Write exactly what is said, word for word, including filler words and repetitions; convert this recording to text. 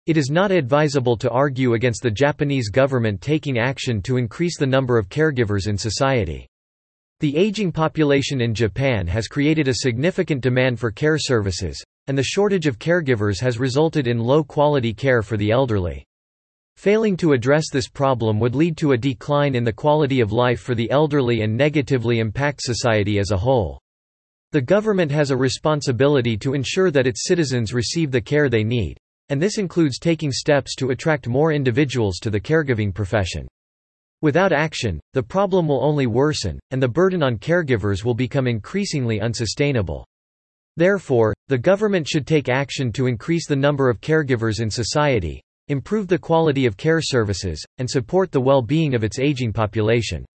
It is not advisable to argue against the Japanese government taking action to increase the number of caregivers in society. The aging population in Japan has created a significant demand for care services, and the shortage of caregivers has resulted in low-quality care for the elderly. Failing to address this problem would lead to a decline in the quality of life for the elderly and negatively impact society as a whole. The government has a responsibility to ensure that its citizens receive the care they need, and this includes taking steps to attract more individuals to the caregiving profession. Without action, the problem will only worsen, and the burden on caregivers will become increasingly unsustainable. Therefore, the government should take action to increase the number of caregivers in society, improve the quality of care services, and support the well-being of its aging population.